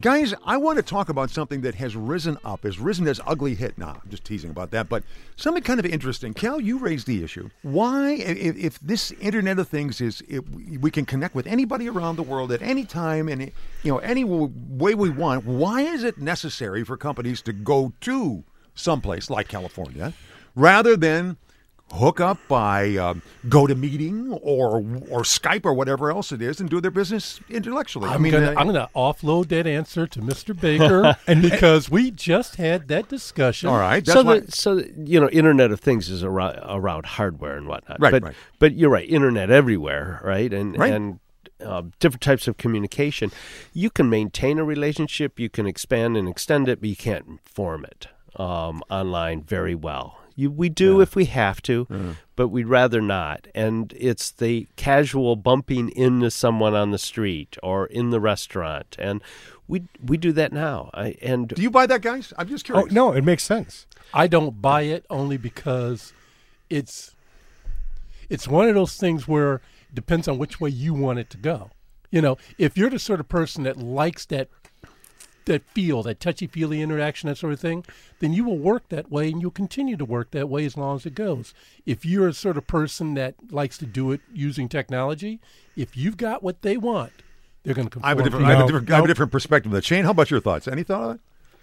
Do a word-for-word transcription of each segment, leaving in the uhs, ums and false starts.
Guys, I want to talk about something that has risen up, has risen as ugly hit. Now, I'm just teasing about that, but something kind of interesting. Cal, you raised the issue. Why, if, if this Internet of Things is, if we can connect with anybody around the world at any time and, you know, any way we want, why is it necessary for companies to go to someplace like California rather than hook up by um, GoToMeeting or or Skype or whatever else it is and do their business intellectually? I'm I mean, gonna, uh, I'm going to offload that answer to Mister Baker, and because we just had that discussion. all right. That's So, why, the, so you know, Internet of Things is around, around hardware and whatnot. Right, but, right. But you're right, Internet everywhere, right? And Right. and uh, different types of communication. You can maintain a relationship, you can expand and extend it, but you can't form it um, online very well. You, we do yeah. if we have to, mm. but we'd rather not. And it's the casual bumping into someone on the street or in the restaurant, and we we do that now. I, and do you buy that, guys? I'm just curious. Oh, no, it makes sense. I don't buy it only because it's it's one of those things where it depends on which way you want it to go. You know, if you're the sort of person that likes that that feel, that touchy-feely interaction, that sort of thing, then you will work that way and you'll continue to work that way as long as it goes. If you're a sort of person that likes to do it using technology, if you've got what they want, they're going to conform. I have a different, to I have you. a different, I have a different perspective of that. Shane, how about your thoughts? Any thought on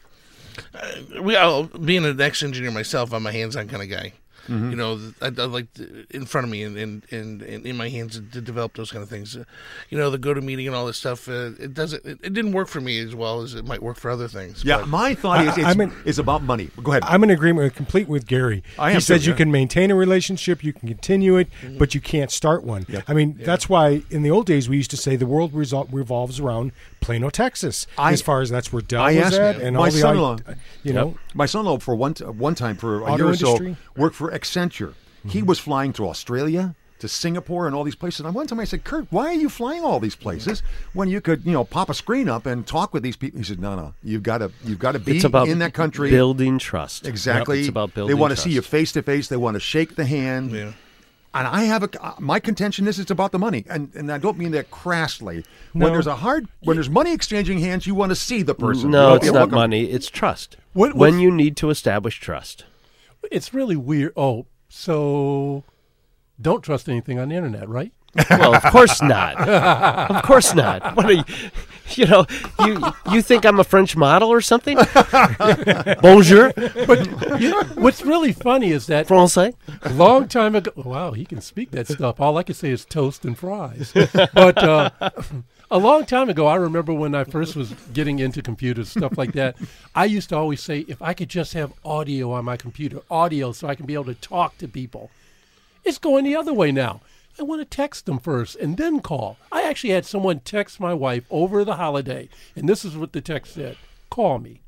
that? Uh, we, I'll, being an ex-engineer myself, I'm a hands-on kind of guy. Mm-hmm. You know, I, I like to, in front of me and, and, and, and in my hands to develop those kind of things. Uh, you know, the GoToMeeting and all this stuff. Uh, it doesn't. It, it didn't work for me as well as it might work for other things. Yeah, but. my thought is it's, I mean, it's about money. Go ahead. I'm in agreement, with, complete with Gary. I am he says too, you yeah. can maintain a relationship, you can continue it, Mm-hmm. but you can't start one. Yep. I mean, Yeah. that's why in the old days we used to say the world resol- revolves around Plano, Texas, I- as far as that's where Dell I was asked at, my and all the, son-in-law- uh, you know, My son-in-law, for one, t- one time, for a Auto year or so, industry? worked for Accenture. Mm-hmm. He was flying to Australia, to Singapore, and all these places. And one time I said, Kurt, why are you flying all these places when you could, you know, pop a screen up and talk with these people? He said, no, no, you've got to, you've got to be it's about in that country. building trust. Exactly. It's about building They want to trust. see you face to face. They want to shake the hand. Yeah. And I have a my contention is it's about the money, and and I don't mean that crassly. No. When there's a hard, when there's money exchanging hands, you want to see the person. You No, want it's to be able not to look 'em- money. It's trust. What- when what's- you need to establish trust. It's really weird. Oh, so don't trust anything on the internet, right? Well, of course not. Of course not. What are you? You know, you you think I'm a French model or something? Bonjour, But you know, what's really funny is that français. a long time ago, wow, he can speak that stuff. All I can say is toast and fries. But uh, a long time ago, I remember when I first was getting into computers, stuff like that, I used to always say, if I could just have audio on my computer, audio so I can be able to talk to people. It's going the other way now. I want to text them first and then call. I actually had someone text my wife over the holiday, and this is what the text said. Call me.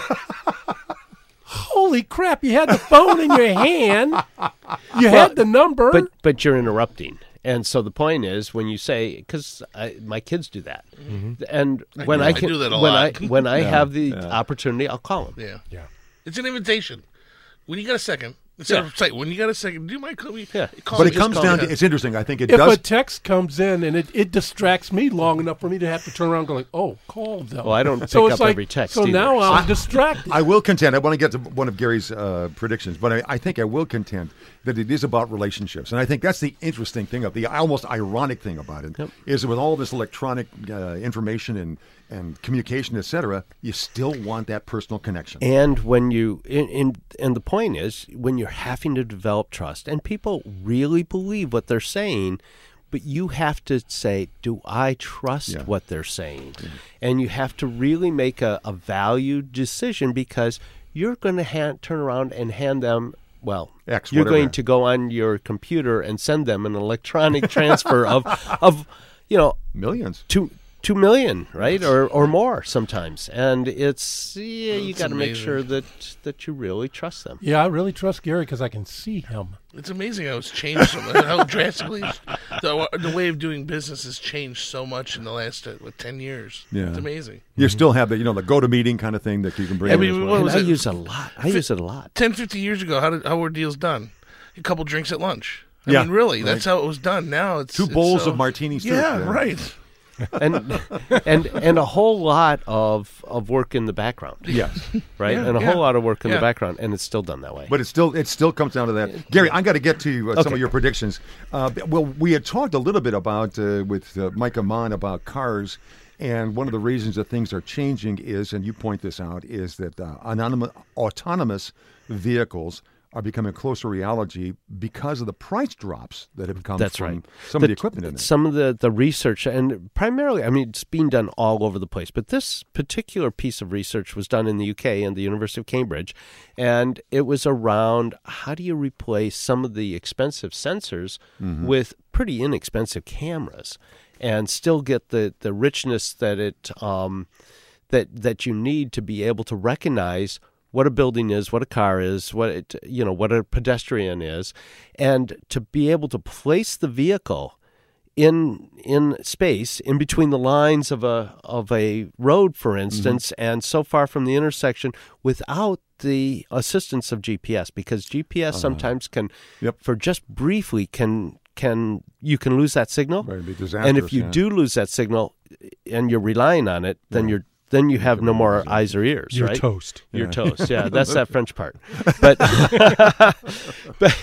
Holy crap, you had the phone in your hand. You had the number. But but you're interrupting. And so the point is, when you say, because my kids do that, mm-hmm. and I when do- I I can, do that a when lot. I when I Yeah, have the yeah. opportunity, I'll call them. Yeah. yeah. It's an invitation. When you got a second, instead Yeah. of say, when you got a second, do my call me. Yeah. Call But me, it just comes call down me. to, it's interesting. I think it if does. a text comes in and it, it distracts me long enough for me to have to turn around and go like, oh, call them. Well, I don't pick so it's up like, every text So either. now I'm distracted. I will contend. I want to get to one of Gary's uh, predictions, but I, I think I will contend that it is about relationships, and I think that's the interesting thing of the almost ironic thing about it Yep. is that with all this electronic uh, information and and communication, et cetera, you still want that personal connection. And when you, in, in, and the point is, when you're having to develop trust, and people really believe what they're saying, but you have to say, do I trust Yeah. what they're saying? And you have to really make a, a valued decision, because you're going to hand, turn around and hand them, well, X, you're whatever. going to go on your computer and send them an electronic transfer of, of, you know, Millions. two two million, right, or or more sometimes, and it's yeah, you It's got to make amazing. sure that that you really trust them. Yeah, I really trust Gary because I can see him. It's amazing how it's changed so much, how drastically the, the way of doing business has changed so much in the last uh, what, ten years. Yeah. It's amazing. You still have the you know the GoToMeeting kind of thing that you can bring I in mean, as well. what And was I it? use it a lot. I use it a lot. ten, fifty years ago, how did how were deals done? A couple drinks at lunch. I Yeah, mean, really, right. that's how it was done. Now it's Two it's bowls so- of martinis, too. Yeah, Yeah. right. and and and a whole lot of of work in the background. Yes. Right, Yeah, and a yeah. whole lot of work in Yeah. the background, and it's still done that way. But it still it still comes down to that. Gary, I got to get to uh, some Okay. of your predictions. Uh, well, we had talked a little bit about uh, with uh, Mike Amon about cars, and one of the reasons that things are changing is, and you point this out, is that uh, anonymous, autonomous vehicles are becoming a closer reality because of the price drops that have come That's from right. some The- of the equipment in it. Some of the, the research, and primarily, I mean, it's being done all over the place. But this particular piece of research was done in the U K and the University of Cambridge, and it was around how do you replace some of the expensive sensors Mm-hmm. with pretty inexpensive cameras, and still get the, the richness that it um, that that you need to be able to recognize what a building is, what a car is, what it, you know, what a pedestrian is, and to be able to place the vehicle in in space in between the lines of a of a road, for instance, and so far from the intersection without the assistance of G P S, because G P S sometimes can, Yep. for just briefly, can can you can lose that signal, Right, it'd be and if disastrous, you yeah. do lose that signal, and you're relying on it, then you're then you have no more eyes or ears. You're right? toast. You're toast. Yeah, that's that French part. But but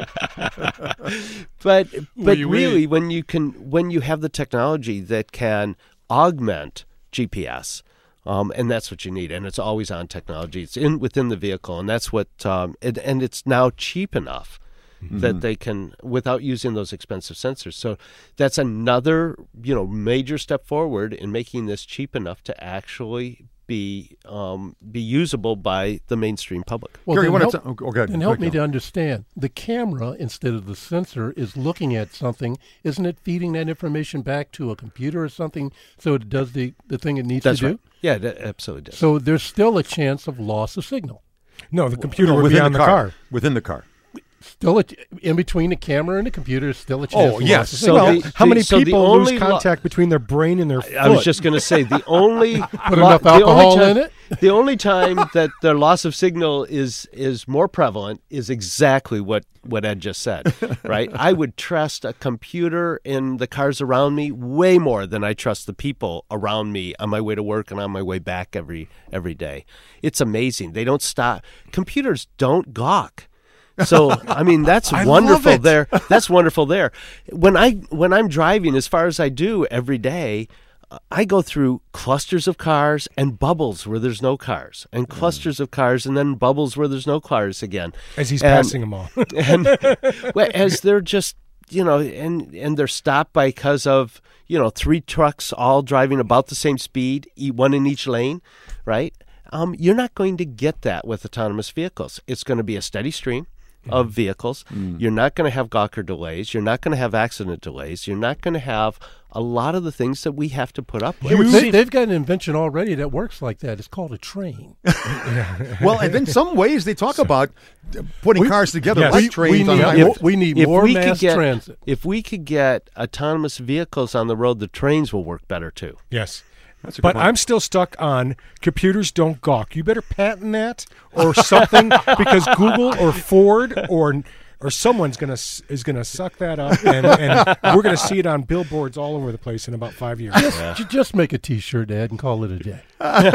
but, but Oui, oui. really, when you can, when you have the technology that can augment G P S, um, and that's what you need, and it's always on technology. It's in within the vehicle, and that's what, um, it, and it's now cheap enough that they can, without using those expensive sensors. So that's another, you know, major step forward in making this cheap enough to actually be um, be usable by the mainstream public. Well, Gary, then what help, it's- oh, okay, then help quick me now. to understand. The camera, instead of the sensor, is looking at something. Isn't it feeding that information back to a computer or something so it does the, the thing it needs That's to right. do? Yeah, that absolutely does. So there's still a chance of loss of signal. No, the computer No, would be within on the car. Within the car. Still, a, in between the camera and the computer is still a chance Oh, of yes. loss of So signal. Well, the- how the- many so the people only lose lo- contact between their brain and their foot? I was just going to say the only Put enough the only alcohol time- in it? The only time that the loss of signal is is more prevalent is exactly what, what Ed just said, right? I would trust a computer in the cars around me way more than I trust the people around me on my way to work and on my way back every every day. It's amazing. They don't stop. Computers don't gawk. So I mean that's I love wonderful it. there. That's wonderful there. When I when I'm driving as far as I do every day, uh, I go through clusters of cars and bubbles where there's no cars, and clusters of cars and then bubbles where there's no cars again. As he's And- passing them all. and well, as they're just, you know, and and they're stopped by because of, you know, three trucks all driving about the same speed, e- one in each lane, right? Um, you're not going to get that with autonomous vehicles. It's going to be a steady stream of vehicles. You're not going to have Gawker delays. You're not going to have accident delays. You're not going to have a lot of the things that we have to put up with. They, they've got an invention already that works like that. It's called a train. Well, and in some ways they talk about uh, putting We- cars together yes. like we, trains we on need, highways. more, we need If more we could mass get- transit. If we could get autonomous vehicles on the road, the trains will work better too. Yes. That's a good But point. I'm still stuck on computers don't gawk. You better patent that or something because Google or Ford or or someone's gonna s- is gonna suck that up, and, and we're gonna see it on billboards all over the place in about five years. Ju- Just make a T-shirt, Ed, and call it a day.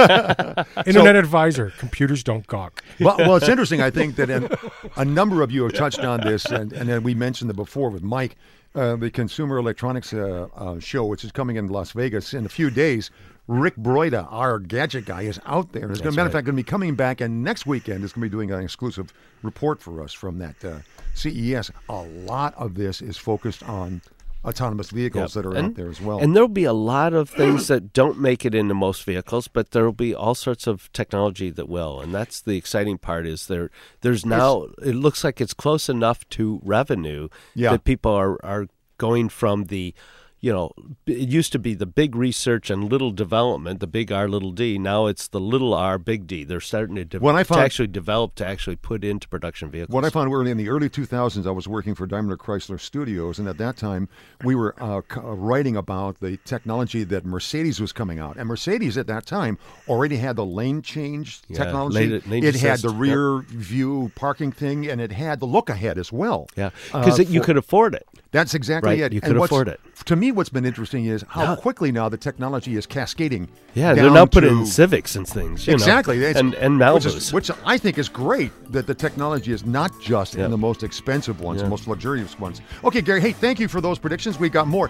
Internet Advisor: computers don't gawk. well, well, it's interesting. I think that uh, a number of you have touched on this, and, and then we mentioned it before with Mike, uh, the Consumer Electronics uh, uh, Show, which is coming in Las Vegas in a few days. Rick Broida, our gadget guy, is out there. As a matter of fact, going to be coming back, and next weekend is going to be doing an exclusive report for us from that uh, C E S. A lot of this is focused on autonomous vehicles Yep. that are and, out there as well. And there'll be a lot of things that don't make it into most vehicles, but there'll be all sorts of technology that will. And that's the exciting part is there there's now it looks like it's close enough to revenue Yeah. that people are, are going from the you know, it used to be the big research and little development, the big R, little d. Now it's the little r, big D. They're starting to, de- When I found- to actually develop, to actually put into production vehicles. What I found early in the early two thousands, I was working for Daimler Chrysler Studios, and at that time we were uh, c- uh, writing about the technology that Mercedes was coming out. And Mercedes at that time already had the lane change Yeah, technology. lane- lane it had assist, the yep. rear view parking thing, and it had the look ahead as well. Yeah, because Uh, you for- could afford it. That's exactly Right, it. you And could what's- afford it. to me, what's been interesting is how Yeah. quickly now the technology is cascading. Yeah, down they're now putting to- in Civics and things. You Exactly. Know, It's- and, and which, Malibus. is, which I think is great that the technology is not just Yeah. in the most expensive ones, Yeah. the most luxurious ones. Okay, Gary, hey, thank you for those predictions. We got more.